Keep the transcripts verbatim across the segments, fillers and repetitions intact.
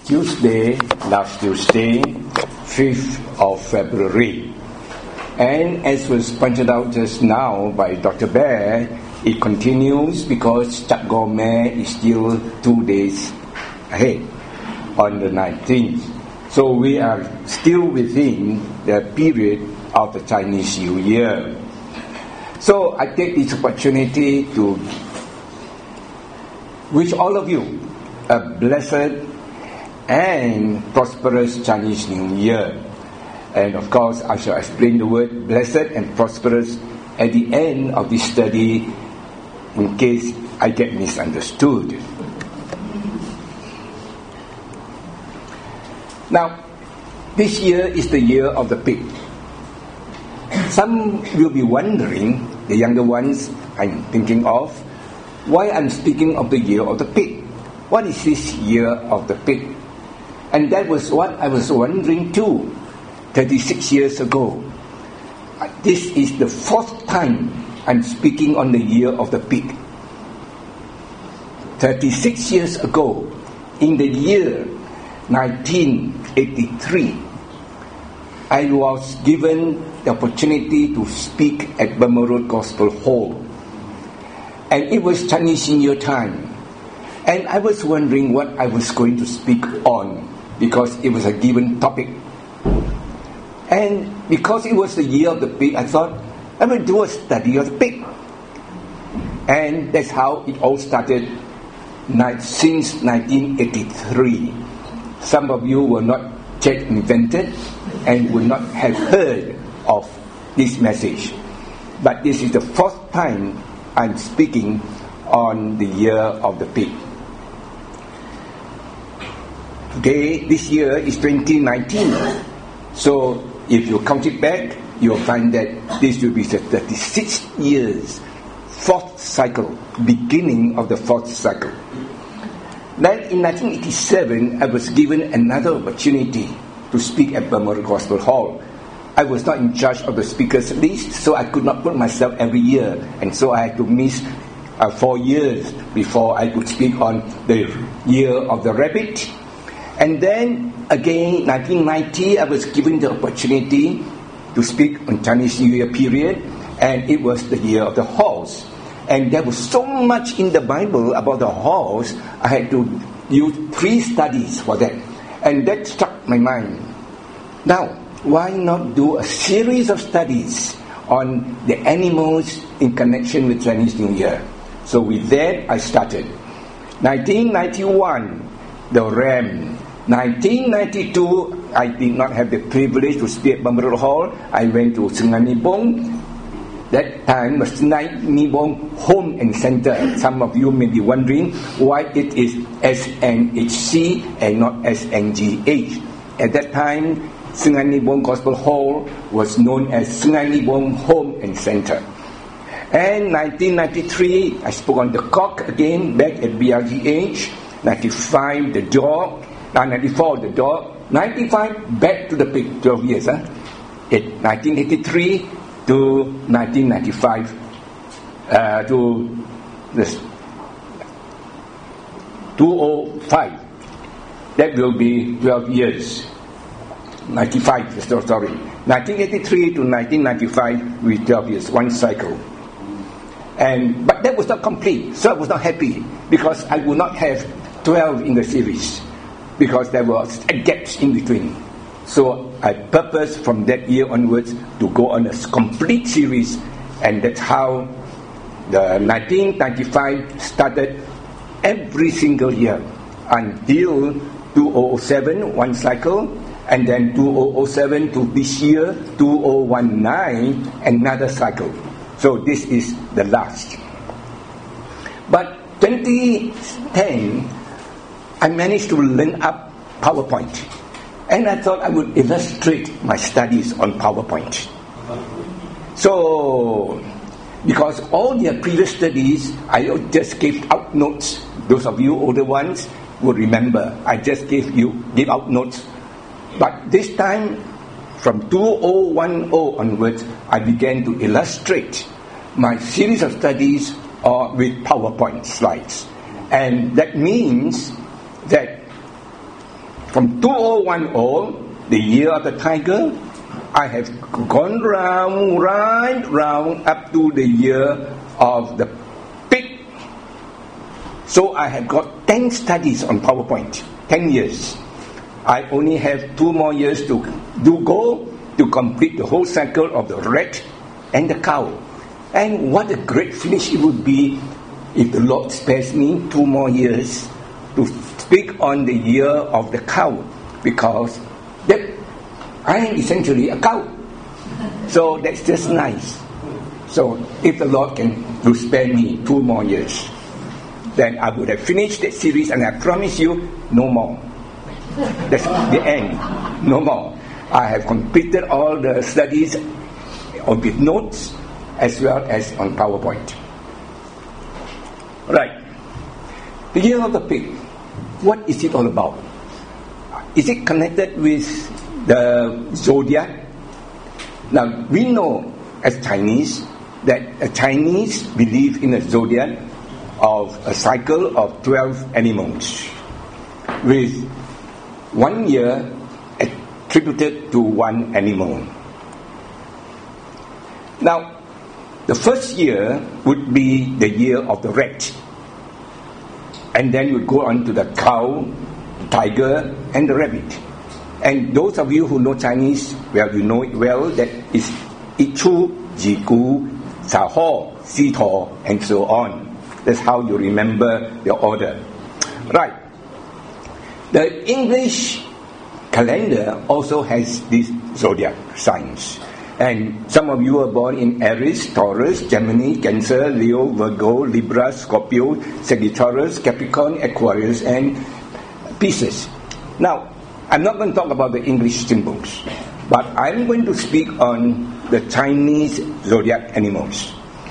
Tuesday, last Tuesday, fifth of February. And as was pointed out just now by Doctor Bear, it continues because Cap Gourmet is still two days ahead on the nineteenth. So we are still within the period of the Chinese New Year. So I take this opportunity to wish all of you a blessed and prosperous Chinese New Year. And of course, I shall explain the word blessed and prosperous at the end of this study in case I get misunderstood. Now, this year is the year of the pig. Some will be wondering, the younger ones I'm thinking of, why I'm speaking of the year of the pig. What is this year of the pig? And that was what I was wondering too, thirty-six years ago. This is the fourth time I'm speaking on the year of the pig. thirty-six years ago, in the year nineteen eighty-three, I was given the opportunity to speak at Burma Road Gospel Hall. And it was Chinese New Year time. And I was wondering what I was going to speak on because it was a given topic. And because it was the year of the pig, I thought I will do a study of the pig. And that's how it all started since nineteen eighty-three. Some of you were not yet invented and would not have heard of this message. But this is the fourth time I'm speaking on the year of the pig. Today, this year is twenty nineteen. So if you count it back, you'll find that this will be the thirty-six years, fourth cycle, beginning of the fourth cycle. Then in nineteen eighty-seven, I was given another opportunity to speak at Burma Road Gospel Hall. I was not in charge of the speakers list, so I could not put myself every year, and so I had to miss uh, four years before I could speak on the year of the rabbit. And then again, nineteen ninety, I was given the opportunity to speak on Chinese New Year period, and it was the year of the horse. And there was so much in the Bible about the horse, I had to use three studies for that. And that struck my mind. Now, why not do a series of studies on the animals in connection with Chinese New Year? So with that, I started. nineteen ninety-one, the ram. nineteen ninety-two, I did not have the privilege to speak at Burma Road Hall. I went to Sungai Nibong. That time was Sungai Nibong Home and Center. Some of you may be wondering why it is S N H C and not S N G H. At that time, Sungai Nibong Gospel Hall was known as Sungai Nibong Home and Center. And nineteen ninety-three, I spoke on the cock again, back at B R G H. ninety-five, the dog. ninety-four, the dog. ninety-five, back to the pig, twelve years. Huh? At nineteen eighty-three to nineteen ninety-five, uh, to this two thousand five. That will be twelve years. ninety-five, sorry. nineteen eighty-three to nineteen ninety-five with twelve years, one cycle. And but that was not complete, so I was not happy because I would not have twelve in the series because there was gaps in between. So I purposed from that year onwards to go on a complete series, and that's how the nineteen ninety-five started every single year until two thousand seven, one cycle, and then two thousand seven to this year, two thousand nineteen, another cycle. So this is the last. But twenty ten, I managed to learn up PowerPoint. And I thought I would illustrate my studies on PowerPoint. So, because all their previous studies, I just gave out notes. Those of you older ones will remember, I just gave you give out notes. But this time, from two thousand ten onwards, I began to illustrate my series of studies uh, with PowerPoint slides. And that means that from two thousand ten, the year of the tiger, I have gone round, right round up to the year of the pig. So I have got ten studies on PowerPoint, ten years. I only have two more years to do go to complete the whole cycle of the rat and the cow. And what a great finish it would be if the Lord spares me two more years to speak on the year of the cow, because that I am essentially a cow. So that's just nice. So if the Lord can to spare me two more years, then I would have finished that series, and I promise you, no more. That's the end. No more. I have completed all the studies with notes as well as on PowerPoint. Right. The year of the pig. What is it all about? Is it connected with the zodiac? Now, we know as Chinese that a Chinese believe in a zodiac of a cycle of twelve animals, with one year attributed to one animal. Now, the first year would be the year of the rat, and then you go on to the cow, the tiger, and the rabbit. And those of you who know Chinese, well, you know it well, that is Ichu, Jigu, Saho, Sito, and so on. That's how you remember the order. Right. The English calendar also has this zodiac signs. And some of you are born in Aries, Taurus, Gemini, Cancer, Leo, Virgo, Libra, Scorpio, Sagittarius, Capricorn, Aquarius, and Pisces. Now, I'm not going to talk about the English symbols, but I'm going to speak on the Chinese zodiac animals.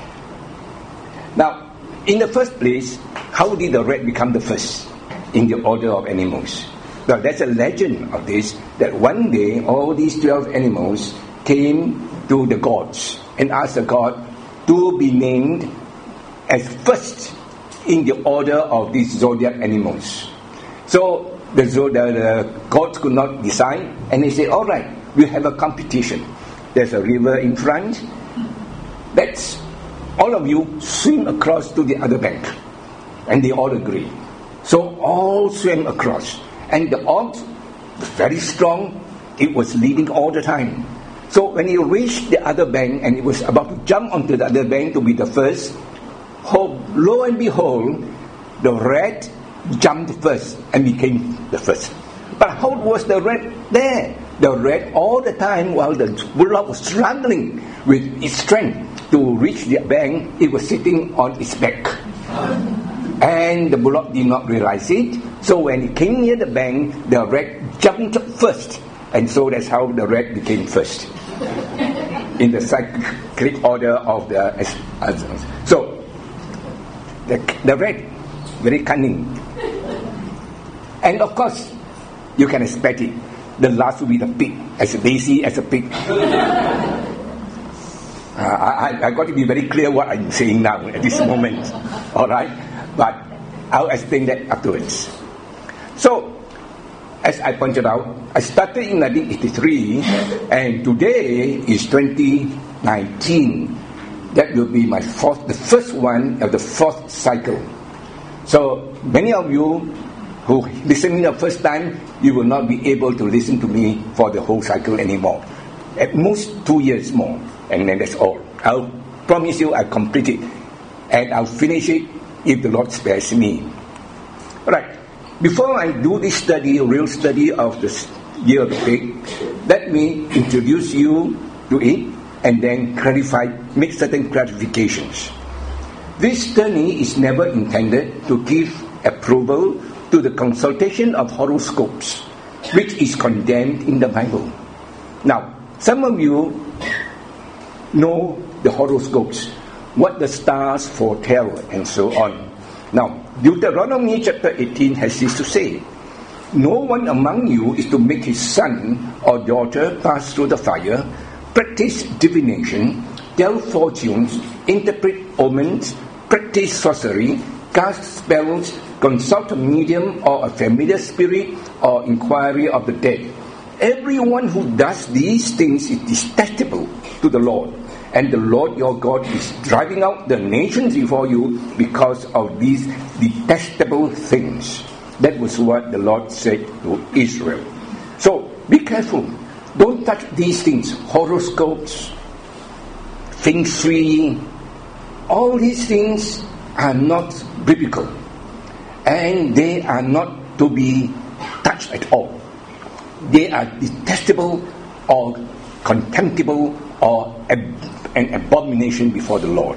Now, in the first place, how did the rat become the first in the order of animals? Well, there's a legend of this, that one day all these twelve animals came to the gods and asked the god to be named as first in the order of these zodiac animals. So the, the, the gods could not decide, and they said, all right, we'll have a competition. There's a river in front. Let's all of you swim across to the other bank. And they all agree. So all swam across. And the ox was very strong. It was leading all the time. So when he reached the other bank and it was about to jump onto the other bank to be the first, lo and behold, the rat jumped first and became the first. But how was the rat there? The rat all the time, while the bullock was struggling with its strength to reach the bank, it was sitting on its back. And the bullock did not realize it. So when it came near the bank, the rat jumped first. And so that's how the rat became first in the cyclic order of the... So, the, the rat, very cunning. And of course, you can expect it. The last will be the pig, as lazy as a pig. uh, I, I got to be very clear what I'm saying now at this moment. Alright? But I'll explain that afterwards. So, as I pointed out, I started in nineteen eighty-three, and today is twenty nineteen. That will be my fourth, the first one of the fourth cycle. So, many of you who listen the first time, you will not be able to listen to me for the whole cycle anymore. At most two years more, and then that's all. I'll promise you I'll complete it, and I'll finish it if the Lord spares me. Alright, before I do this study, real study of the year of the pig, let me introduce you to it and then clarify, make certain clarifications. This study is never intended to give approval to the consultation of horoscopes, which is condemned in the Bible. Now, some of you know the horoscopes, what the stars foretell, and so on. Now, Deuteronomy chapter eighteen has this to say, no one among you is to make his son or daughter pass through the fire, practice divination, tell fortunes, interpret omens, practice sorcery, cast spells, consult a medium or a familiar spirit, or inquiry of the dead. Everyone who does these things is detestable to the Lord, and the Lord your God is driving out the nations before you because of these detestable things. That was what the Lord said to Israel. So, be careful. Don't touch these things. Horoscopes, feng shui, all these things are not biblical. And they are not to be touched at all. They are detestable or contemptible or ab- an abomination before the Lord.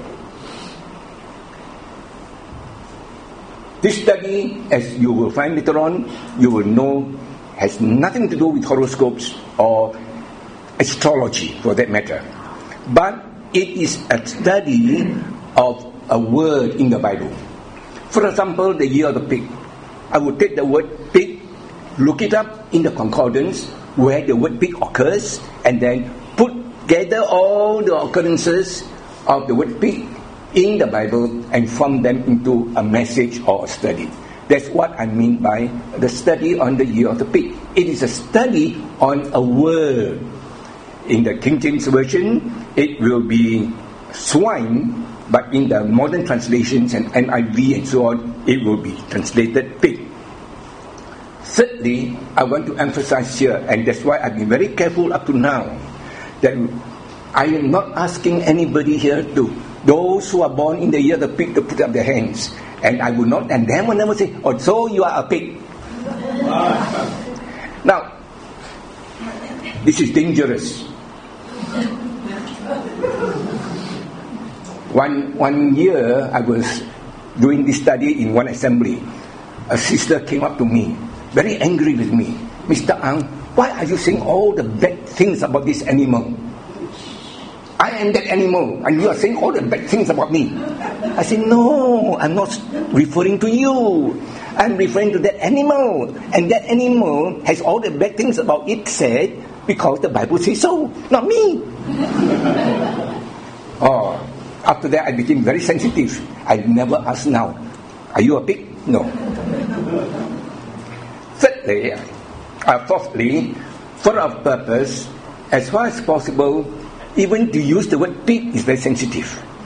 This study, as you will find later on, you will know, has nothing to do with horoscopes or astrology for that matter. But it is a study of a word in the Bible. For example, the year of the pig. I would take the word pig, look it up in the concordance where the word pig occurs, and then put gather all the occurrences of the word pig in the Bible and form them into a message or a study. That's what I mean by the study on the year of the pig. It is a study on a word. In the King James Version, it will be swine, but in the modern translations and N I V and so on, it will be translated pig. Thirdly, I want to emphasize here, and that's why I've been very careful up to now, that I am not asking anybody here to, those who are born in the year of the pig, to put up their hands. And I will not, and then will never say, oh, so you are a pig. Now, this is dangerous. One, one year, I was doing this study in one assembly. A sister came up to me, very angry with me. Mister Ang, why are you saying all the bad things about this animal? I am that animal, and you are saying all the bad things about me. I said, no, I'm not referring to you. I'm referring to that animal. And that animal has all the bad things about it said because the Bible says so, not me. Oh, after that I became very sensitive. I never ask now, are you a pig? No. Thirdly, uh, fourthly, for our purpose, as far as possible, even to use the word pig is very sensitive.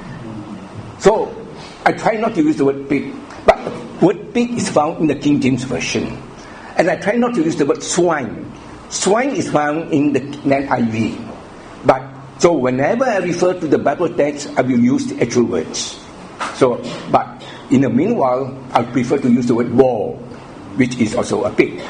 So, I try not to use the word pig. But the word pig is found in the King James Version. And I try not to use the word swine. Swine is found in the N I V. But, so whenever I refer to the Bible text, I will use the actual words. So, but in the meanwhile, I prefer to use the word boar, which is also a pig.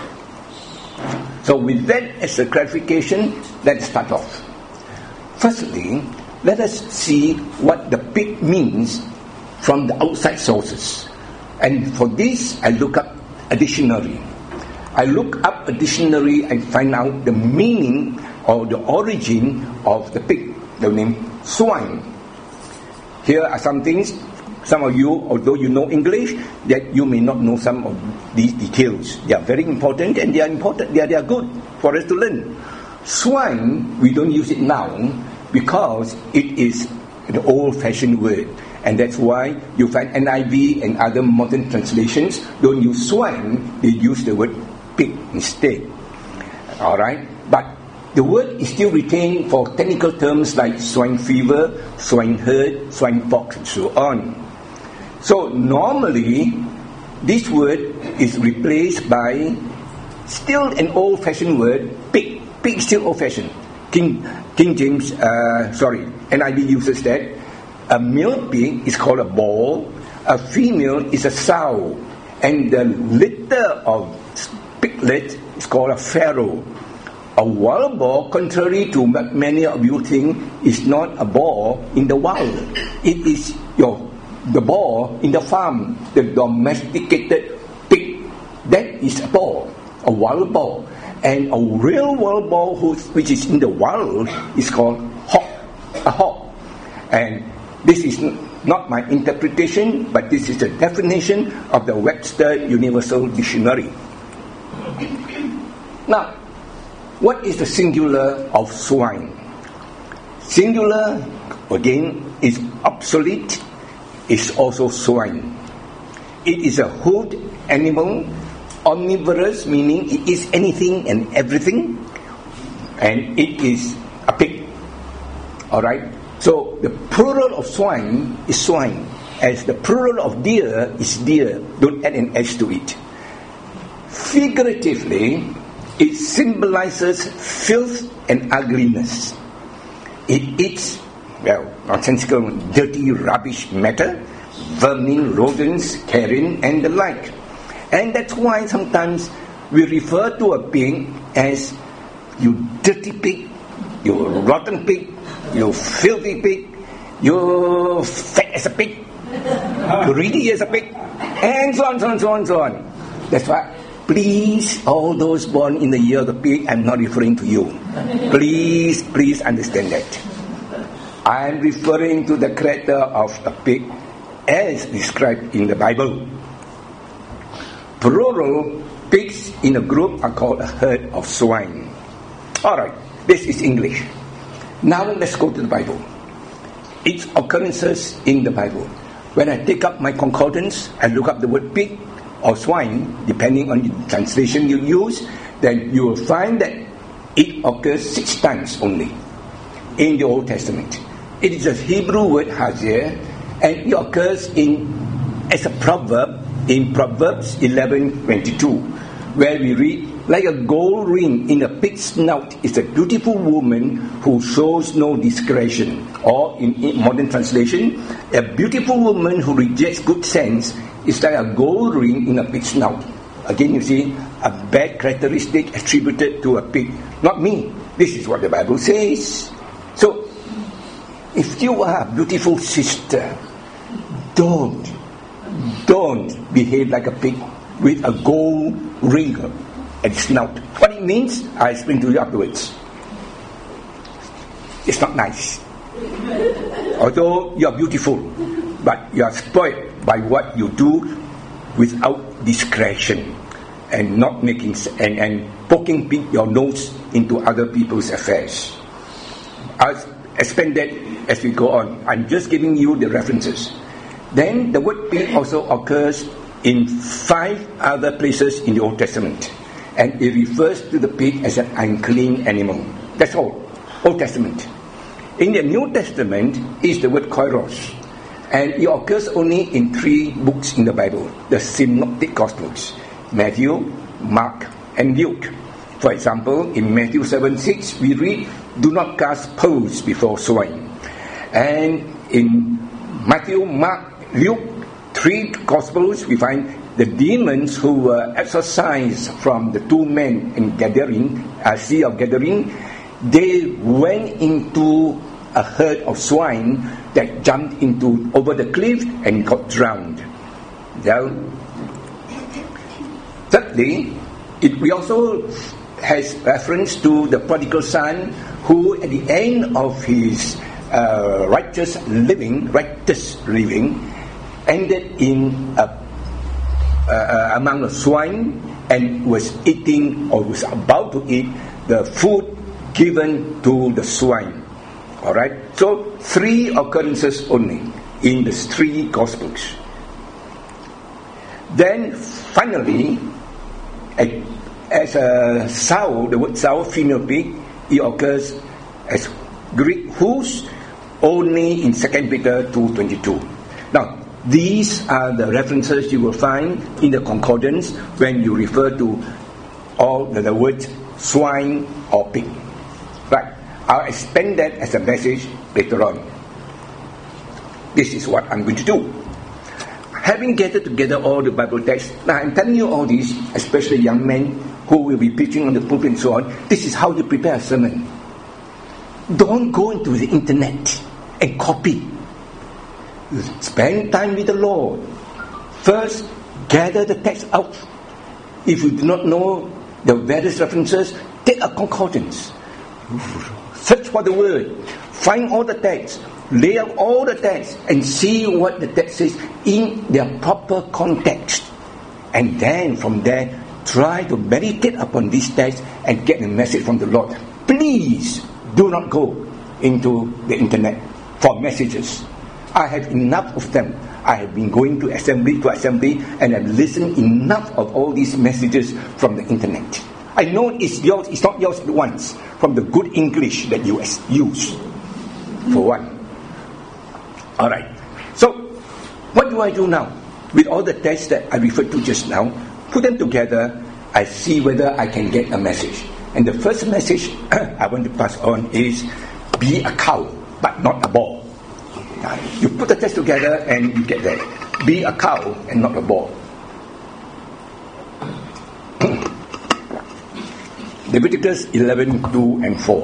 So with that as a clarification, let's start off. Firstly, let us see what the pig means from the outside sources. And for this, I look up a dictionary. I look up a dictionary and find out the meaning or the origin of the pig, the name swine. Here are some things, some of you, although you know English, that you may not know some of these details. They are very important, and they are important, they are, they are good for us to learn. Swine, we don't use it now because it is an old-fashioned word. And that's why you find N I V and other modern translations don't use swine, they use the word pig instead. Alright? But the word is still retained for technical terms like swine fever, swine herd, swine pox, and so on. So normally, this word is replaced by still an old-fashioned word, pig. Pig is still old-fashioned. King, King James, uh, sorry, N I V uses that. A male pig is called a boar, a female is a sow, and the litter of piglet is called a farrow. A wild boar, contrary to what many of you think, is not a boar in the wild. It is your the boar in the farm, the domesticated pig. That is a boar, a wild boar. And a real wild boar who, which is in the wild is called hog, a hog. And this is not my interpretation, but this is the definition of the Webster Universal Dictionary. Now, what is the singular of swine? Singular, again, is obsolete, is also swine. It is a hood animal. Omnivorous, meaning it eats anything and everything. And it is a pig. Alright? So the plural of swine is swine, as the plural of deer is deer. Don't add an S to it. Figuratively, it symbolizes filth and ugliness. It eats, well, nonsensical, dirty, rubbish matter, vermin, rodents, carrion, and the like. And that's why sometimes we refer to a pig as you dirty pig, you rotten pig, you filthy pig, you fat as a pig, greedy as a pig, and so on, so on, so on, so on. That's why, please, all those born in the year of the pig, I'm not referring to you. Please, please understand that. I'm referring to the character of a pig as described in the Bible. Plural pigs in a group are called a herd of swine. Alright, this is English. Now let's go to the Bible. Its occurrences in the Bible. When I take up my concordance, I look up the word pig or swine, depending on the translation you use, then you will find that it occurs six times only in the Old Testament. It is a Hebrew word hazir, and it occurs in as a proverb in Proverbs eleven twenty-two, where we read, like a gold ring in a pig's snout is a beautiful woman who shows no discretion. Or in, in modern translation, a beautiful woman who rejects good sense is like a gold ring in a pig's snout. Again, you see, a bad characteristic attributed to a pig. Not me. This is what the Bible says. So, if you are a beautiful sister, don't, don't behave like a pig with a gold ring at its snout. What it means, I explain to you afterwards. It's not nice. Although you are beautiful, but you are spoiled by what you do without discretion and not making and, and poking your nose into other people's affairs. I'll explain that as we go on. I'm just giving you the references. Then the word pig also occurs in five other places in the Old Testament, and it refers to the pig as an unclean animal. That's all. Old Testament. In the New Testament is the word koiros, and it occurs only in three books in the Bible, the Synoptic Gospels: Matthew, Mark, and Luke. For example, in Matthew seven six we read, "Do not cast pearls before swine." And in Matthew, Mark, Luke, three Gospels, we find the demons who were exorcised from the two men in Gadarene, uh, Sea of Gadarene, they went into a herd of swine that jumped into over the cliff and got drowned. Then, thirdly, it we also has reference to the prodigal son who, at the end of his uh, righteous living, righteous living, ended in a, uh, among the swine and was eating or was about to eat the food given to the swine. Alright? So, three occurrences only in the three Gospels. Then, finally, a, as a sow, the word sow, female pig, it occurs as Greek whose only in Second Peter two twenty-two. Now, these are the references you will find in the concordance when you refer to all the, the words swine or pig. Right. I'll expand that as a message later on. This is what I'm going to do. Having gathered together all the Bible texts, now I'm telling you all this, especially young men who will be preaching on the pulpit and so on, this is how you prepare a sermon. Don't go into the internet and copy. Spend time with the Lord. First, gather the text out. If you do not know the various references, take a concordance. Search for the word. Find all the texts. Lay out all the texts and see what the text says in their proper context. And then from there, try to meditate upon this text and get a message from the Lord. Please do not go into the internet for messages. I have enough of them. I have been going to assembly to assembly and have listened enough of all these messages from the internet. I know it's yours, it's not yours at once, from the good English that you use, for one. Alright, so what do I do now? With all the tests that I referred to just now, put them together, I see whether I can get a message. And the first message I want to pass on is, be a cow, but not a ball. You put the test together and you get that. Be a cow and not a ball. Leviticus eleven, two and four.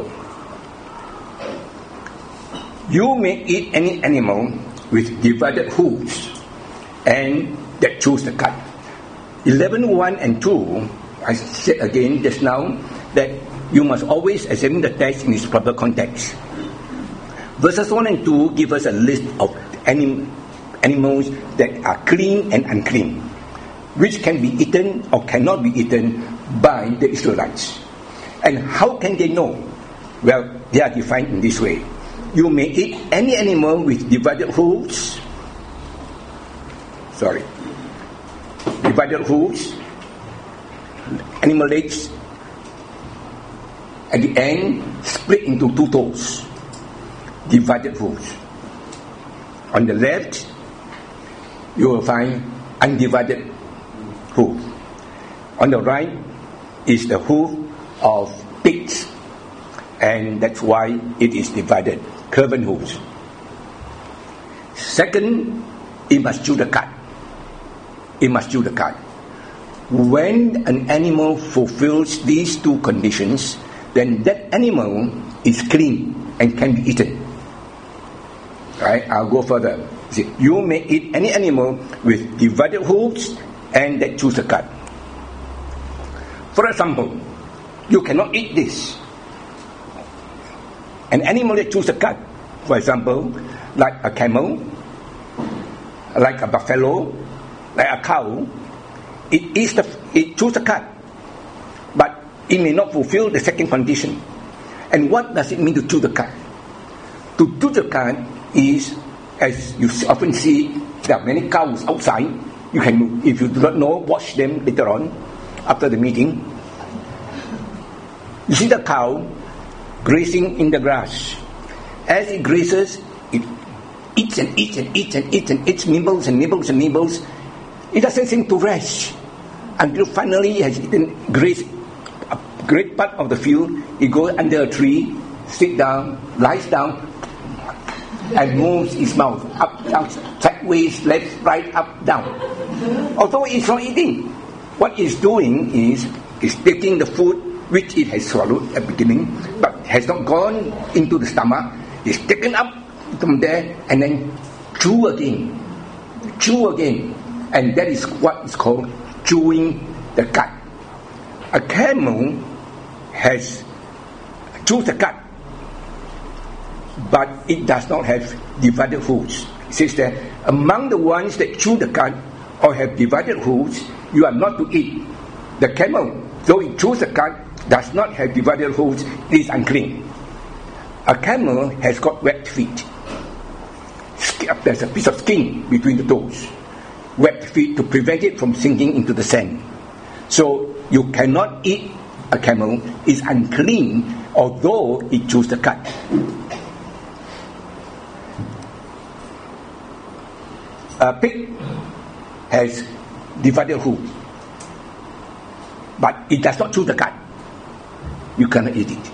You may eat any animal with divided hooves and that chews the cud. eleven, one and two, I said again just now that you must always examine the text in its proper context. Verses one and two give us a list of anim- animals that are clean and unclean, which can be eaten or cannot be eaten by the Israelites. And how can they know? Well, they are defined in this way. You may eat any animal with divided hooves, sorry, divided hooves, animal legs, at the end split into two toes. Divided hooves. On the left, you will find undivided hoof. On the right is the hoof of pigs, and that's why it is divided, cloven hooves. Second, it must chew the cud. It must chew the cud. When an animal fulfills these two conditions, then that animal is clean and can be eaten. Right? I'll go further. See, you may eat any animal with divided hooves and that chews the cud. For example, you cannot eat this. An animal that chews the cud, for example, like a camel, like a buffalo, like a cow, it eats the, it chews the cud, but it may not fulfill the second condition. And what does it mean to chew the cud? To chew the cud is, as you often see, there are many cows outside. You can, if you do not know, watch them later on, after the meeting. You see the cow grazing in the grass. As it grazes, it eats and eats and eats and eats and eats, nibbles and nibbles and nibbles. It doesn't seem to rest until finally it has eaten, grazed a great part of the field. It goes under a tree, sits down, lies down, and moves its mouth up, down, sideways, left, right, up, down. Although it's not eating, what it's doing is it's taking the food which it has swallowed at the beginning, but has not gone into the stomach. It's taken up from there and then chew again, chew again, and that is what is called chewing the cud. A camel has chewed the cud, but it does not have divided hooves. It says that among the ones that chew the cud or have divided hooves, you are not to eat. The camel, though it chews the cud, does not have divided hooves, it is unclean. A camel has got webbed feet. There's a piece of skin between the toes. Webbed feet to prevent it from sinking into the sand. So you cannot eat a camel. It's unclean, although it chews the cud. A pig has divided hooves, but it does not chew the cud. You cannot eat it.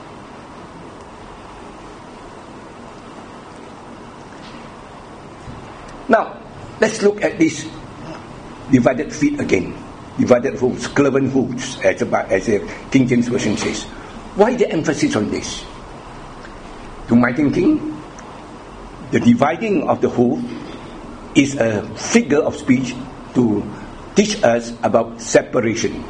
Now, let's look at this divided feet again. Divided hooves, cloven hooves, as, about, as a King James Version says. Why the emphasis on this? To my thinking, the dividing of the hoof is a figure of speech to teach us about separation.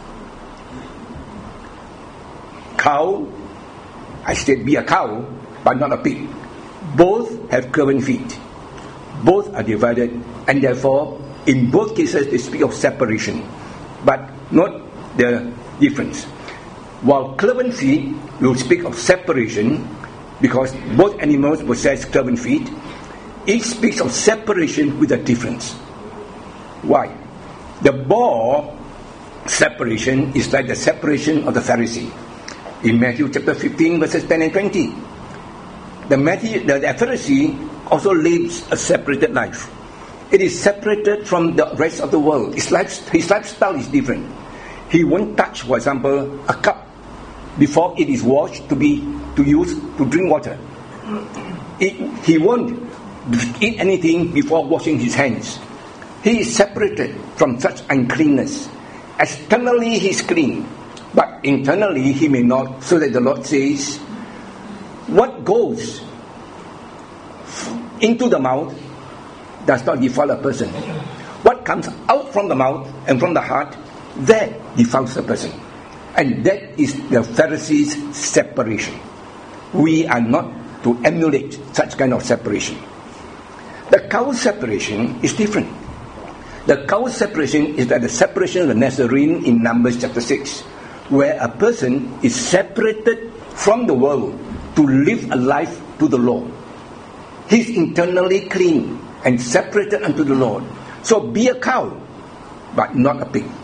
Cow, I said be a cow, but not a pig. Both have cloven feet. Both are divided, and therefore, in both cases, they speak of separation. But note the difference. While cloven feet will speak of separation, because both animals possess cloven feet, it speaks of separation with a difference. Why? The ball separation is like the separation of the Pharisee. In Matthew chapter fifteen, verses ten and twenty. The, Matthew, the, the Pharisee also lives a separated life. It is separated from the rest of the world. His, life, his lifestyle is different. He won't touch, for example, a cup before it is washed to be to use to drink water. It, he won't eat anything before washing his hands. He is separated from such uncleanness. Externally he is clean, but internally he may not, so that the Lord says, what goes into the mouth does not defile a person. What comes out from the mouth and from the heart, that defiles a person. And that is the Pharisees' separation. We are not to emulate such kind of separation. The cow separation is different. The cow separation is like the separation of the Nazarene in Numbers chapter six, where a person is separated from the world to live a life to the Lord. He's internally clean and separated unto the Lord. So be a cow, but not a pig.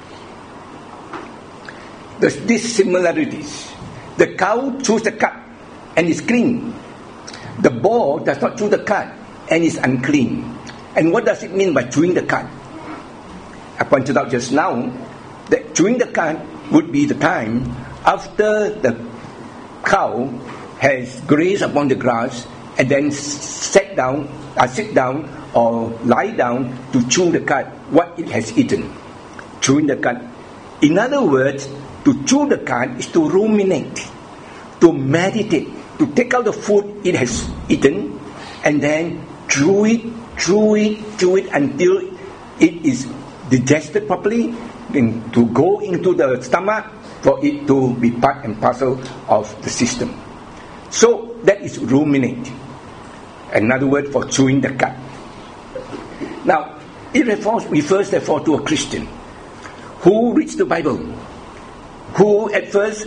There's these similarities. The cow chews the cud and is clean. The boar does not chew the cud and is unclean. And what does it mean by chewing the cud? I pointed out just now that chewing the cud would be the time after the cow has grazed upon the grass and then sat down, or sit down or lie down to chew the cud, what it has eaten. Chewing the cud. In other words, to chew the cud is to ruminate, to meditate, to take out the food it has eaten and then chew it, chew it, chew it until it is digested properly, and to go into the stomach for it to be part and parcel of the system. So that is ruminate. Another word for chewing the cud. Now, it refers, refers therefore to a Christian who reads the Bible, who at first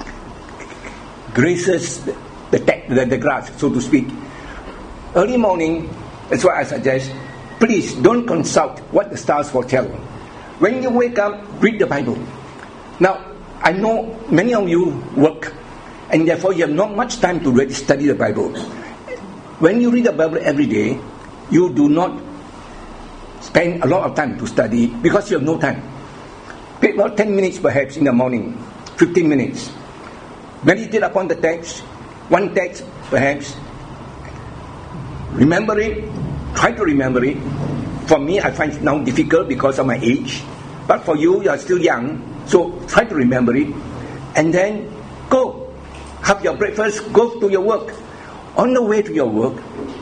grazes the, the, the, the grass, so to speak. Early morning, that's why I suggest, please don't consult what the stars foretell. When you wake up, read the Bible. Now, I know many of you work, and therefore you have not much time to really study the Bible. When you read the Bible every day, you do not spend a lot of time to study because you have no time. Take about ten minutes perhaps in the morning, fifteen minutes. Meditate upon the text, one text perhaps. Remember it, try to remember it. For me, I find it now difficult because of my age. But for you, you are still young, so try to remember it. And then go, have your breakfast, go to your work. On the way to your work,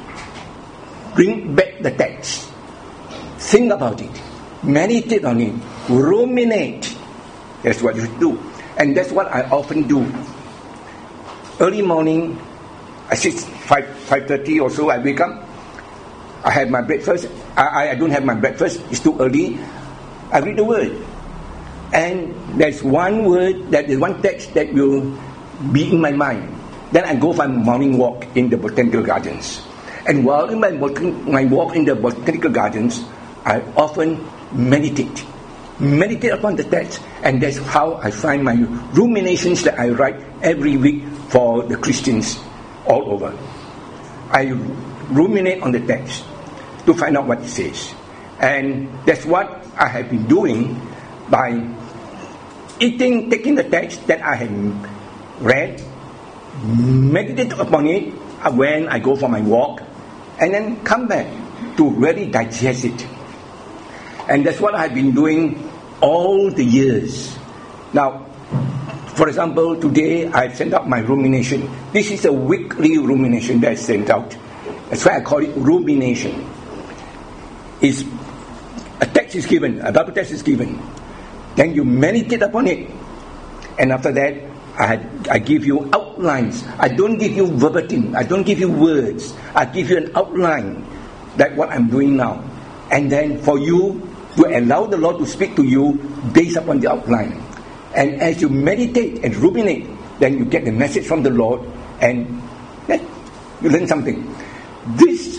bring back the text. Think about it. Meditate on it. Ruminate. That's what you should do. And that's what I often do. Early morning, I sit five five thirty or so, I wake up. I have my breakfast. I, I don't have my breakfast. It's too early. I read the word. And there's one word, that is one text that will be in my mind. Then I go for my morning walk in the botanical gardens. And while in my, my walk in the botanical gardens, I often meditate. Meditate upon the text. And that's how I find my ruminations that I write every week for the Christians all over. I ruminate on the text to find out what it says. And that's what I have been doing by eating, taking the text that I have read, meditate upon it when I go for my walk, and then come back to really digest it. And that's what I've been doing all the years. Now, for example, today I've sent out my rumination. This is a weekly rumination that I sent out. That's why I call it rumination. It's, a text is given, a Bible text is given. Then you meditate upon it. And after that, I, I give you outlines. I don't give you verbatim. I don't give you words. I give you an outline. That's what I'm doing now. And then for you to allow the Lord to speak to you based upon the outline. And as you meditate and ruminate, then you get the message from the Lord and you learn something. This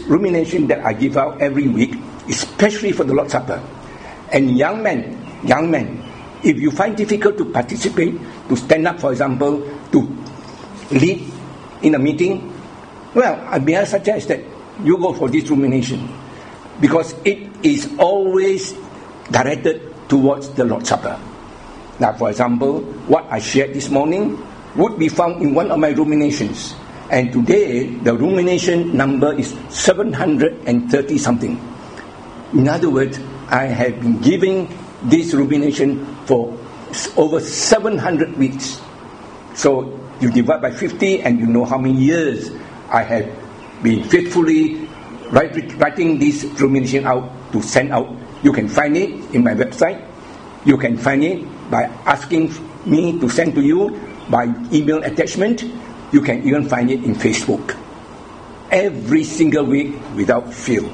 rumination that I give out every week, especially for the Lord's Supper. And young men, young men, if you find difficult to participate, to stand up, for example, to lead in a meeting, well, I may suggest that you go for this rumination, because it is always directed towards the Lord's Supper. Now, for example, what I shared this morning would be found in one of my ruminations. And today, the rumination number is seven hundred thirty something. In other words, I have been giving this rumination for over seven hundred weeks. So, you divide by fifty and you know how many years I have been faithfully writing this rumination out to send out. You can find it in my website. You can find it by asking me to send to you by email attachment. You can even find it in Facebook. Every single week without fail.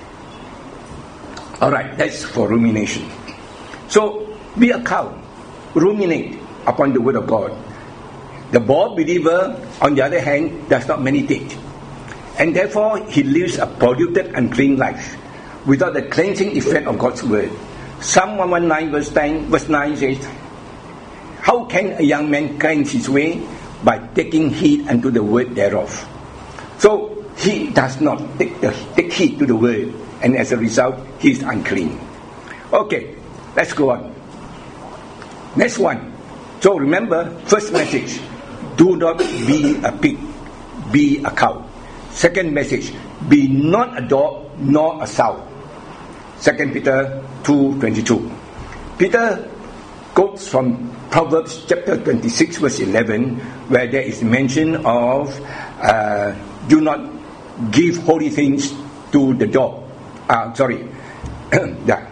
Alright, that's for rumination. So, be a cow. Ruminate upon the word of God. The born believer, on the other hand, does not meditate. And therefore, he lives a polluted, unclean life without the cleansing effect of God's word. Psalm one nineteen verse nine, verse nine says, "How can a young man cleanse his way? By taking heed unto the word thereof." So, he does not take, the, take heed to the word, and as a result, he is unclean. Okay, let's go on. Next one. So remember, first message, do not be a pig, be a cow. Second message, be not a dog nor a sow. Second Peter two twenty-two. Peter quotes from Proverbs chapter twenty-six verse eleven, where there is mention of uh, do not give holy things to the dog. Uh, sorry. yeah.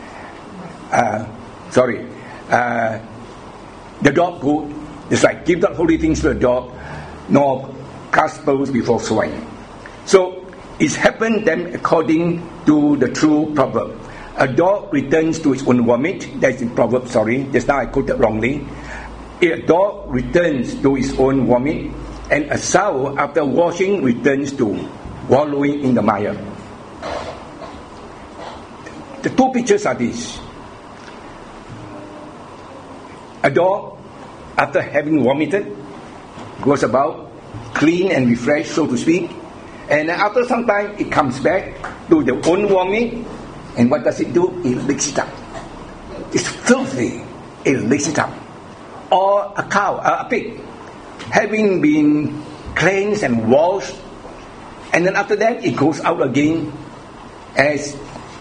uh, sorry. Uh, the dog goat. It's like, give not holy things to the dog, nor cast pearls before swine. So, it's happened then according to the true proverb. A dog returns to its own vomit. That's in Proverbs, sorry. Just now I quoted wrongly. A dog returns to its own vomit, and a sow, after washing, returns to wallowing in the mire. The two pictures are these. A dog, after having vomited, goes about clean and refreshed, so to speak, and after some time it comes back to the own vomit, and what does it do? It licks it up. It's filthy. It licks it up. Or a cow, uh, a pig, having been cleansed and washed, and then after that it goes out again, as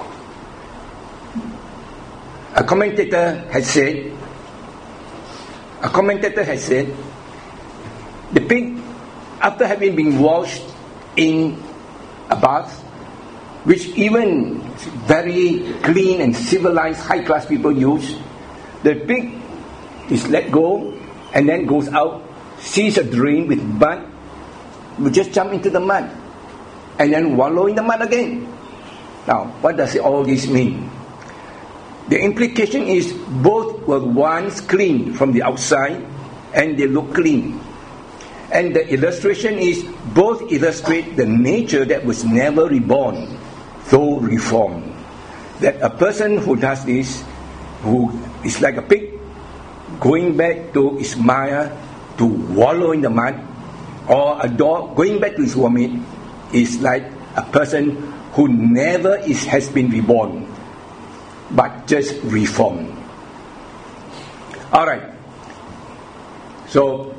a commentator has said, a commentator has said, the pig, after having been washed in a bath, which even very clean and civilized high-class people use, the pig is let go and then goes out, sees a drain with mud, will just jump into the mud and then wallow in the mud again. Now, what does all this mean? The implication is both were once clean from the outside and they look clean. And the illustration is both illustrate the nature that was never reborn, though reformed. That a person who does this, who is like a pig, going back to his mire to wallow in the mud, or a dog going back to his vomit, is like a person who never is has been reborn, but just reformed. Alright. So,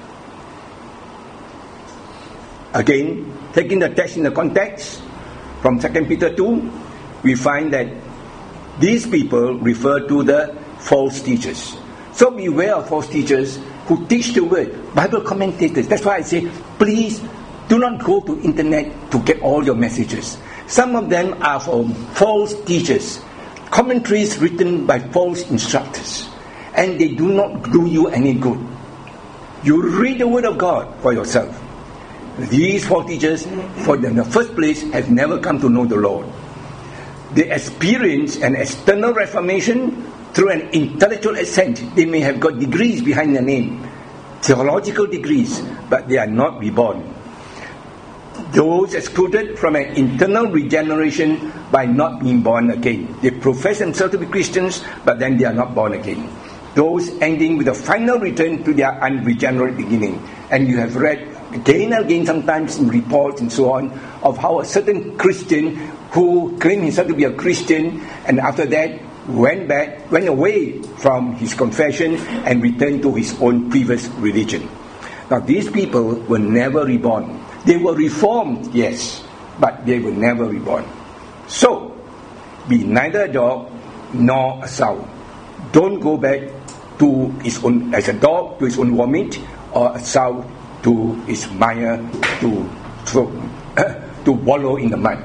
again, taking the text in the context, from Second Peter two, we find that these people refer to the false teachers. So beware of false teachers who teach the word. Bible commentators. That's why I say, please do not go to internet to get all your messages. Some of them are from false teachers. Commentaries written by false instructors. And they do not do you any good. You read the word of God for yourself. These false teachers, for them in the first place, have never come to know the Lord. They experience an external reformation through an intellectual ascent. They may have got degrees behind their name, theological degrees, but they are not reborn. Those excluded from an internal regeneration by not being born again. They profess themselves to be Christians, but then they are not born again. Those ending with a final return to their unregenerate beginning. And you have read again and again, sometimes in reports and so on, of how a certain Christian who claimed himself to be a Christian, and after that went back, went away from his confession and returned to his own previous religion. Now these people were never reborn. They were reformed, yes, but they were never reborn. So, be neither a dog nor a sow. Don't go back to his own, as a dog to his own vomit, or a sow to his mire, to to, to wallow in the mud.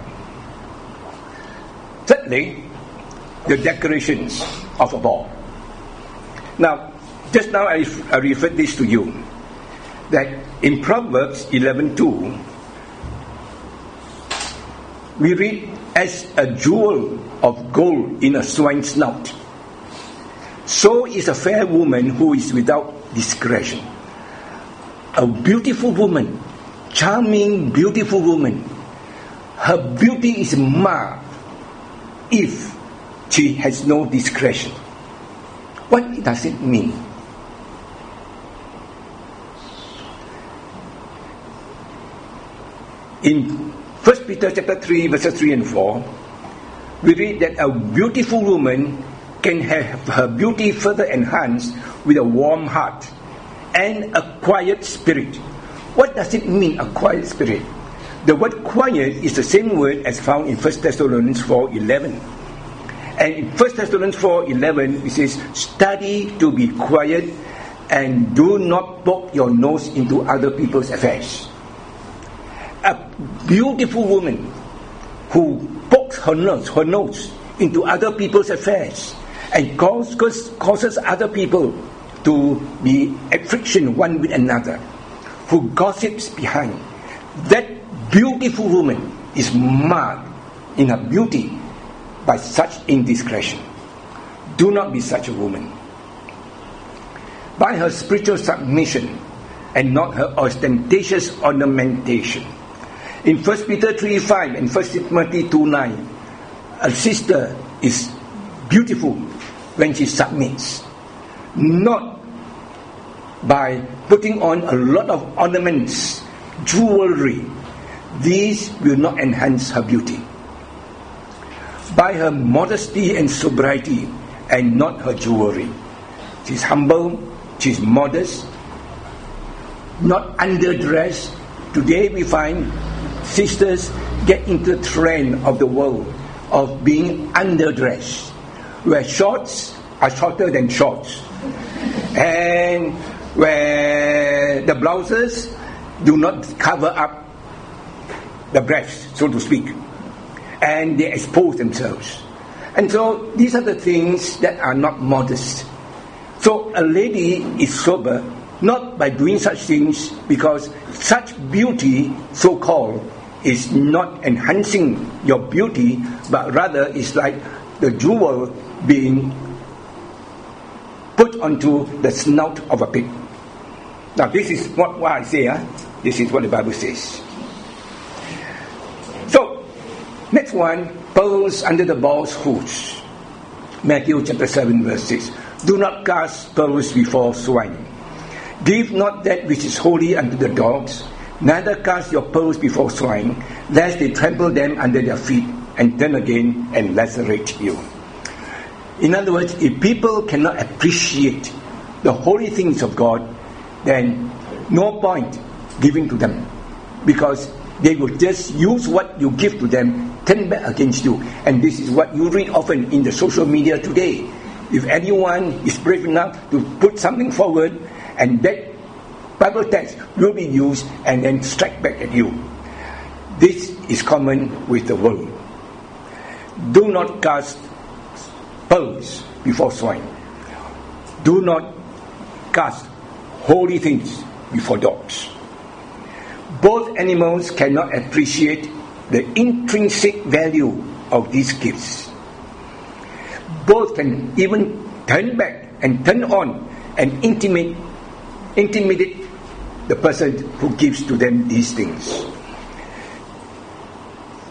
Thirdly, the decorations of a ball. Now, just now I, I referred this to you, that in Proverbs eleven two, we read, as a jewel of gold in a swine's snout, so is a fair woman who is without discretion. A beautiful woman, charming, beautiful woman, her beauty is marred if she has no discretion. What does it mean? In First Peter chapter three, verses three and four, we read that a beautiful woman can have her beauty further enhanced with a warm heart and a quiet spirit. What does it mean, a quiet spirit? The word quiet is the same word as found in First Thessalonians four eleven. And in First Thessalonians four eleven, it says, study to be quiet and do not poke your nose into other people's affairs. A beautiful woman who pokes her nose, her nose into other people's affairs and causes, causes other people to be at friction one with another, who gossips behind, that beautiful woman is marred in her beauty by such indiscretion. Do not be such a woman. By her spiritual submission and not her ostentatious ornamentation. In First Peter three five and First Timothy two nine, a sister is beautiful when she submits, not by putting on a lot of ornaments, jewelry. These will not enhance her beauty. By her modesty and sobriety and not her jewelry. She's humble, she's modest, not underdressed. Today we find sisters get into the trend of the world of being underdressed, where shorts are shorter than shorts, and where the blouses do not cover up the breasts, so to speak, and they expose themselves. And so these are the things that are not modest. So a lady is sober not by doing such things, because such beauty, so-called, is not enhancing your beauty, but rather is like the jewel being put onto the snout of a pig. Now this is what, what I say, huh? This is what the Bible says. So, next one, pearls under the bow's hooves. Matthew chapter seven verse six. Do not cast pearls before swine. Give not that which is holy unto the dogs, neither cast your pearls before swine, lest they trample them under their feet, and turn again and lacerate you. In other words, if people cannot appreciate the holy things of God, then no point giving to them, because they will just use what you give to them, turn back against you. And this is what you read often in the social media today. If anyone is brave enough to put something forward, and that Bible text will be used and then strike back at you. This is common with the world. Do not cast pearls before swine. Do not cast holy things before dogs. Both animals cannot appreciate the intrinsic value of these gifts. Both can even turn back and turn on and intimidate, intimidate the person who gives to them these things.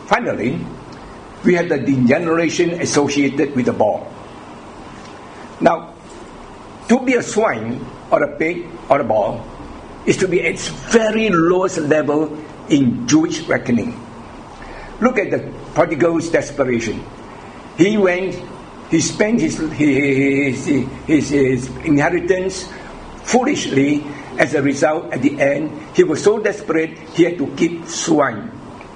finally, we have the degeneration associated with the ball. Now, to be a swine or a pig or a ball is to be at its very lowest level in Jewish reckoning. Look at the prodigal's desperation. He went, he spent his, his, his, his inheritance foolishly. As a result, at the end, he was so desperate, he had to keep swine.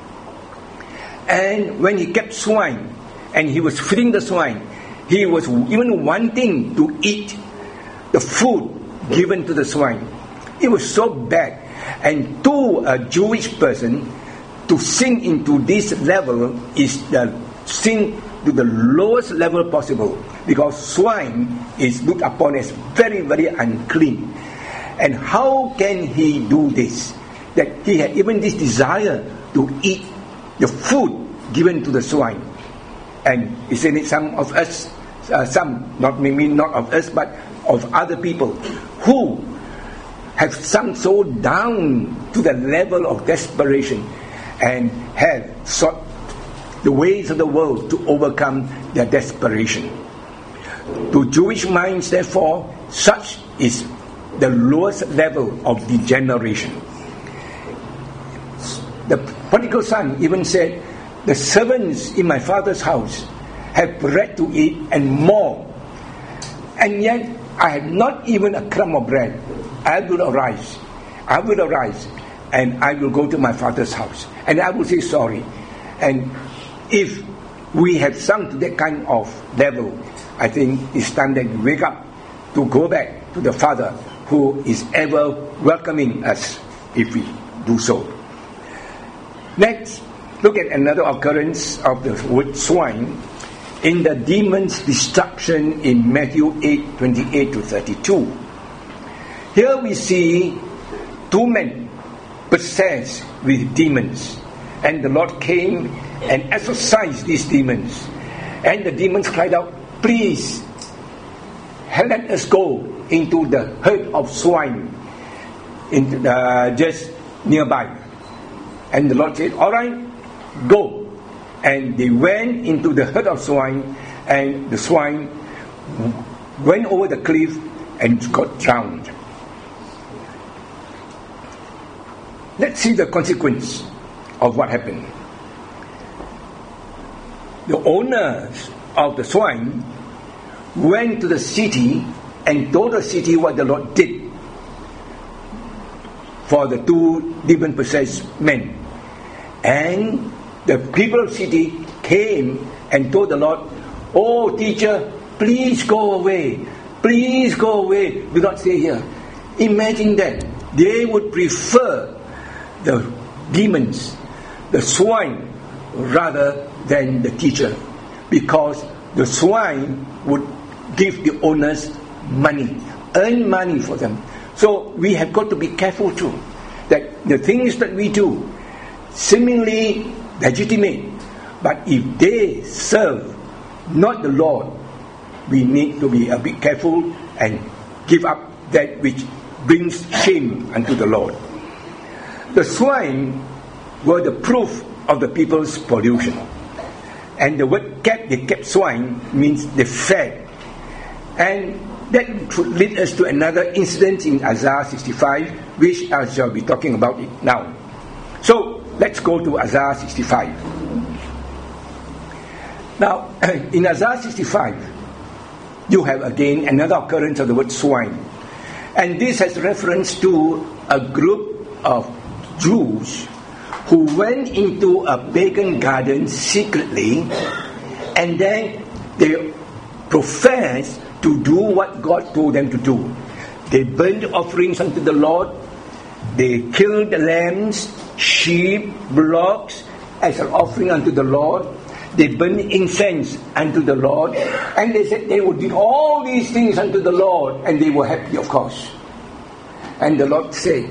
And when he kept swine, and he was feeding the swine, he was even wanting to eat the food given to the swine. It was so bad. And to a Jewish person, to sink into this level is the sink to the lowest level possible, because swine is looked upon as very, very unclean. And how can he do this? That he had even this desire to eat the food given to the swine. And isn't it some of us, uh, some, not maybe not of us, but of other people, who have sunk so down to the level of desperation and have sought the ways of the world to overcome their desperation. To Jewish minds, therefore, such is the lowest level of degeneration. The prodigal son even said, "The servants in my father's house have bread to eat and more, and yet I have not even a crumb of bread. I will arise, I will arise, and I will go to my father's house, and I will say sorry." And if we have sunk to that kind of level, I think it's time that we wake up to go back to the Father who is ever welcoming us if we do so. Next, look at another occurrence of the word swine in the demon's destruction in Matthew eight, twenty-eight to thirty-two. Here we see two men possessed with demons, and the Lord came and exorcised these demons. And the demons cried out, "Please, let us go into the herd of swine in uh, just nearby." And the Lord said, "All right, go." And they went into the herd of swine, and the swine went over the cliff and got drowned. Let's see the consequence of what happened. The owners of the swine went to the city and told the city what the Lord did for the two demon-possessed men. And the people of the city came and told the Lord, "Oh, teacher, please go away. Please go away. Do not stay here." Imagine that. They would prefer the demons, the swine, rather than the teacher, because the swine would give the owners money, earn money for them. So we have got to be careful too, that the things that we do, seemingly legitimate, but if they serve not the Lord, we need to be a bit careful and give up that which brings shame unto the Lord. The swine were the proof of the people's pollution. And the word kept, they kept swine, means they fed. And that would lead us to another incident in Isaiah sixty-five, which I shall be talking about it now. So, let's go to Isaiah sixty-five. Now, in Isaiah sixty-five, you have again another occurrence of the word swine. And this has reference to a group of Jews who went into a pagan garden secretly, and then they professed to do what God told them to do. They burned offerings unto the Lord. They killed the lambs, sheep, bullocks as an offering unto the Lord. They burned incense unto the Lord. And they said they would do all these things unto the Lord, and they were happy, of course. And the Lord said,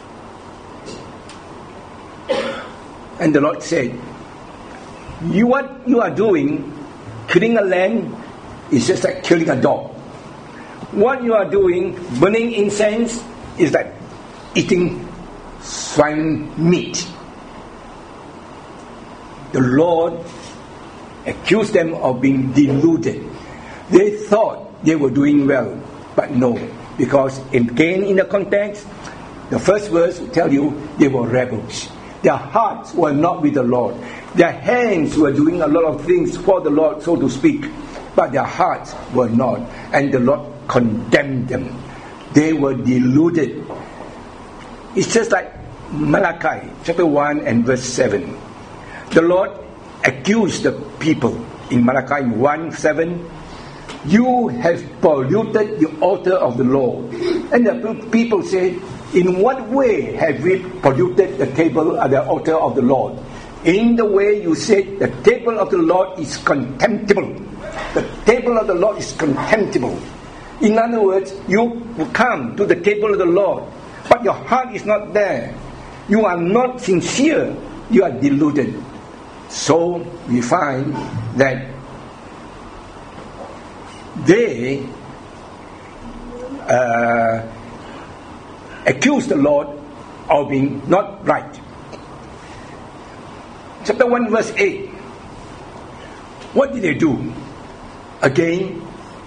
and the Lord said, you what you are doing, killing a lamb, is just like killing a dog. What you are doing, burning incense, is like eating swine meat. the Lord accused them of being deluded. They thought they were doing well, but no, because again in the context, the first verse will tell you they were rebels. Their hearts were not with the Lord. Their hands were doing a lot of things for the Lord, so to speak, but their hearts were not. And the Lord condemned them. They were deluded. It's just like Malachi chapter one and verse seven. The Lord accused the people in Malachi one seven. You have polluted the altar of the Lord. And the people said, in what way have we polluted the table at the altar of the Lord? In the way you said the table of the Lord is contemptible. The table of the Lord is contemptible. In other words, you come to the table of the Lord, but your heart is not there. You are not sincere. You are deluded. So we find that they uh, accuse the Lord of being not right. Chapter one verse eight. What did they do? Again,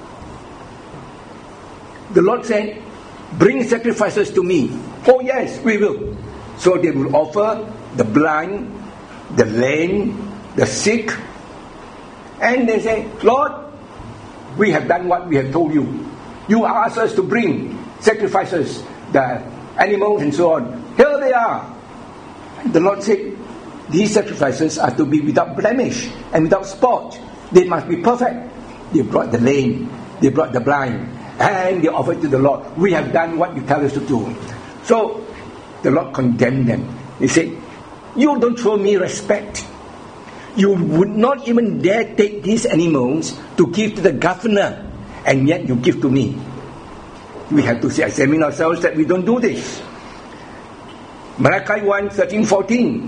the Lord said, bring sacrifices to me. Oh yes, we will. So they will offer the blind, the lame, the sick. And they say, Lord, we have done what we have told you. You asked us to bring sacrifices, the animals and so on. Here they are. The Lord said, these sacrifices are to be without blemish and without spot. They must be perfect. They brought the lame, they brought the blind, and they offered to the Lord. We have done what you tell us to do. So the Lord condemned them. He said, you don't show me respect. You would not even dare take these animals to give to the governor, and yet you give to me. We have to examine ourselves that we don't do this. Malachi one, thirteen, fourteen.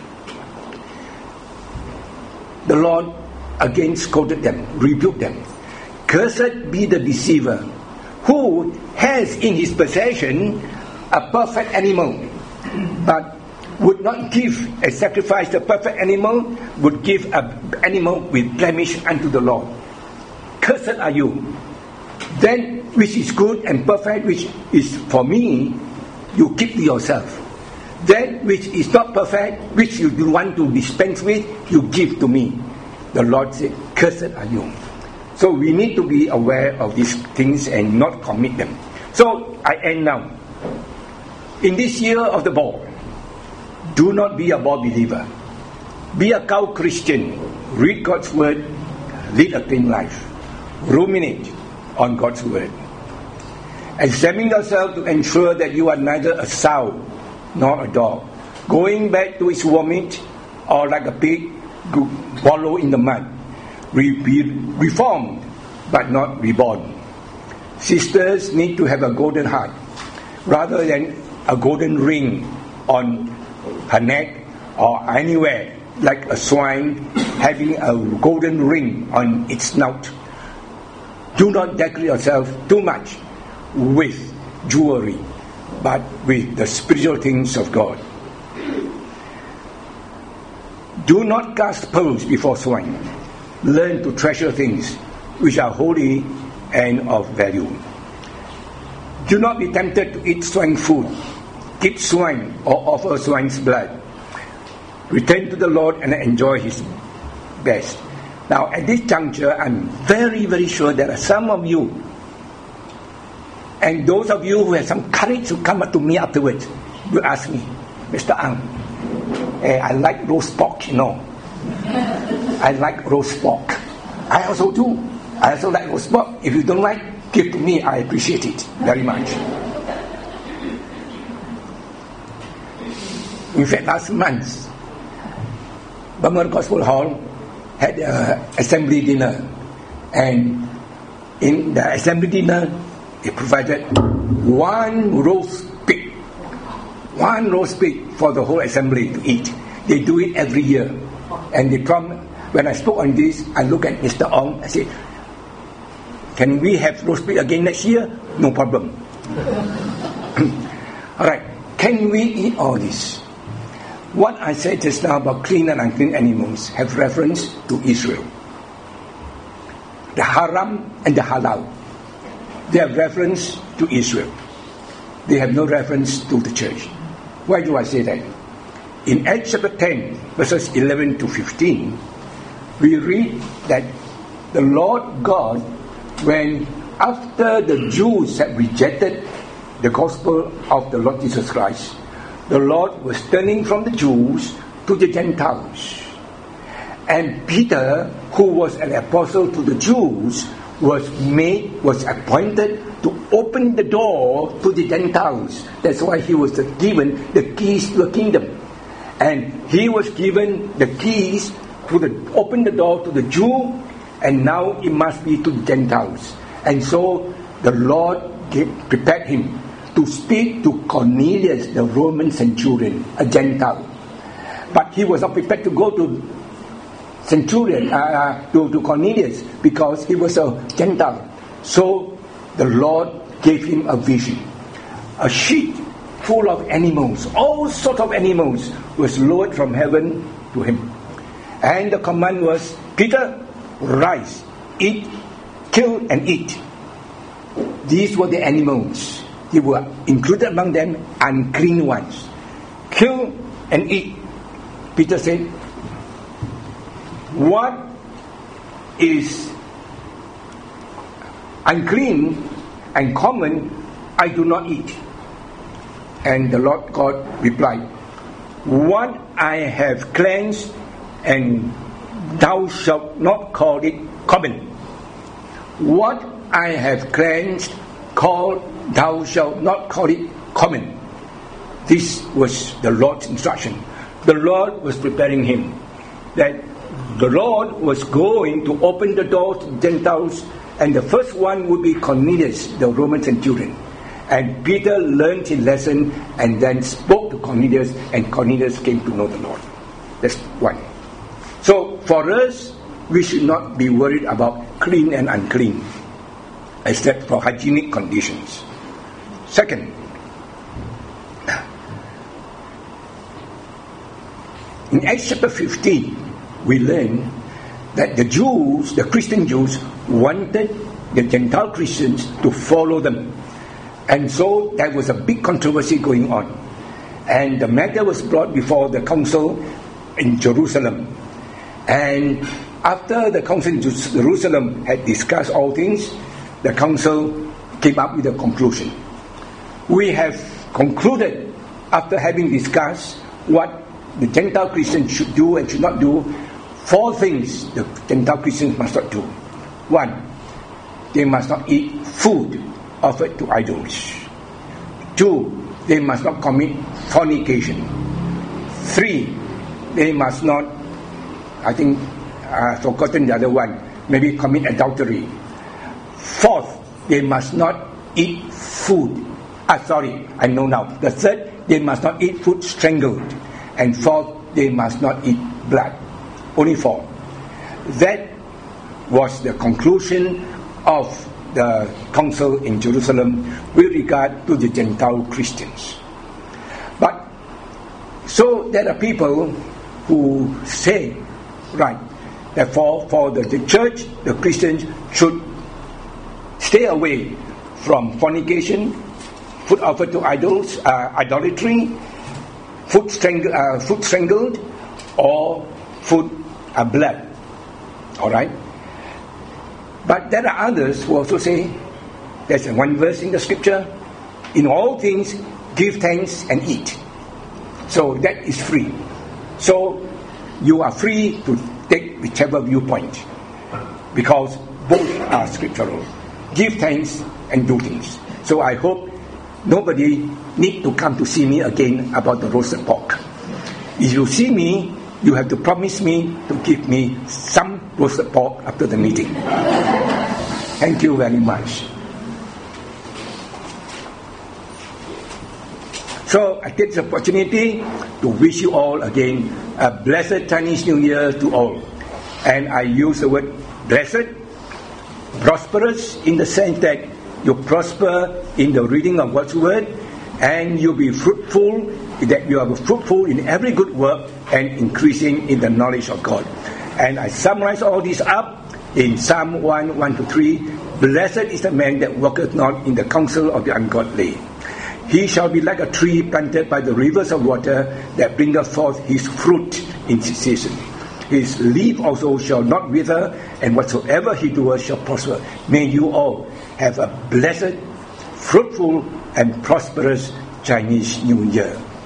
The Lord again scolded them, rebuked them. Cursed be the deceiver who has in his possession a perfect animal, but would not give a sacrifice. The perfect animal would give an animal with blemish unto the Lord. Cursed are you. Then which is good and perfect, which is for me, you keep to yourself. That which is not perfect, which you want to dispense with, you give to me. The Lord said, cursed are you. So we need to be aware of these things and not commit them. So I end now. In this year of the ball, do not be a ball believer. Be a cow Christian. Read God's word. Lead a clean life. Ruminate on God's word. Examine yourself to ensure that you are neither a sow nor a dog, going back to its vomit, or like a pig, wallow in the mud. Re- be reformed, but not reborn. Sisters need to have a golden heart, rather than a golden ring on her neck or anywhere, like a swine having a golden ring on its snout. Do not decorate yourself too much with jewelry, but with the spiritual things of God. Do not cast pearls before swine. Learn to treasure things which are holy and of value. Do not be tempted to eat swine food, keep swine, or offer swine's blood. Return to the Lord and enjoy His best. Now, at this juncture, I'm very, very sure there are some of you, and those of you who have some courage to come up to me afterwards, will ask me, Mister Ang, eh, I like roast pork, you know. I like roast pork. I also do. I also like roast pork. If you don't like, give to me. I appreciate it very much. In fact, last month, Burma Gospel Hall had an assembly dinner, and in the assembly dinner, they provided one roast pig, one roast pig for the whole assembly to eat. They do it every year, and they promised. When I spoke on this, I looked at Mister Ong. I said, "Can we have roast pig again next year?" No problem. All right. Can we eat all this? What I said just now about clean and unclean animals have reference to Israel. The haram and the halal, they have reference to Israel. They have no reference to the church. Why do I say that? In Acts chapter ten, verses eleven to fifteen, we read that the Lord God, when after the Jews had rejected the gospel of the Lord Jesus Christ, the Lord was turning from the Jews to the Gentiles. And Peter, who was an apostle to the Jews, was made, was appointed to open the door to the Gentiles. That's why he was given the keys to the kingdom. And he was given the keys to the, open the door to the Jew, and now it must be to the Gentiles. And so the Lord gave, prepared him to speak to Cornelius, the Roman centurion, a Gentile. But he was not prepared to go to centurion, uh, to, to Cornelius, because he was a Gentile. So the Lord gave him a vision. A sheet full of animals, all sorts of animals, was lowered from heaven to him. And the command was, Peter, rise, eat, kill and eat. These were the animals. They were included among them unclean ones. Kill and eat. Peter said, what is unclean and common, I do not eat. And the Lord God replied, what I have cleansed, and thou shalt not call it common. What I have cleansed, call, thou shalt not call it common. This was the Lord's instruction. The Lord was preparing him, that the Lord was going to open the door to Gentiles, and the first one would be Cornelius, the Roman centurion. And Peter learned his lesson and then spoke to Cornelius, and Cornelius came to know the Lord. That's one. So for us, we should not be worried about clean and unclean, except for hygienic conditions. Second, in Acts chapter fifteen, we learn that the Jews, the Christian Jews, wanted the Gentile Christians to follow them. And so there was a big controversy going on. And the matter was brought before the council in Jerusalem. And after the council in Jerusalem had discussed all things, the council came up with a conclusion. We have concluded, after having discussed what the Gentile Christians should do and should not do, four things the Gentile Christians must not do. One, they must not eat food offered to idols. Two, they must not commit fornication. Three, they must not, I think I've forgotten the other one, maybe commit adultery. Fourth, they must not eat food. Ah, sorry, I know now. The third, they must not eat food strangled. And fourth, they must not eat blood. Only four. That was the conclusion of the council in Jerusalem with regard to the Gentile Christians. But so there are people who say, right, therefore for the, the church, the Christians should stay away from fornication, food offered to idols, uh, idolatry, food, strang- uh, food strangled, or food uh, blood. All right? But there are others who also say, there's one verse in the scripture, in all things give thanks and eat. So that is free. So you are free to take whichever viewpoint, because both are scriptural. Give thanks and do things. So I hope nobody need to come to see me again about the roasted pork. If you see me, you have to promise me to give me some roasted pork after the meeting. Thank you very much. So I take this opportunity to wish you all again a blessed Chinese New Year to all. And I use the word blessed, prosperous, in the sense that you prosper in the reading of God's word, and you'll be fruitful, that you are fruitful in every good work and increasing in the knowledge of God. And I summarize all this up in Psalm one, one to three. Blessed is the man that walketh not in the counsel of the ungodly. He shall be like a tree planted by the rivers of water that bringeth forth his fruit in its season. His leaf also shall not wither, and whatsoever he doeth shall prosper. May you all have a blessed, fruitful, and prosperous Chinese New Year.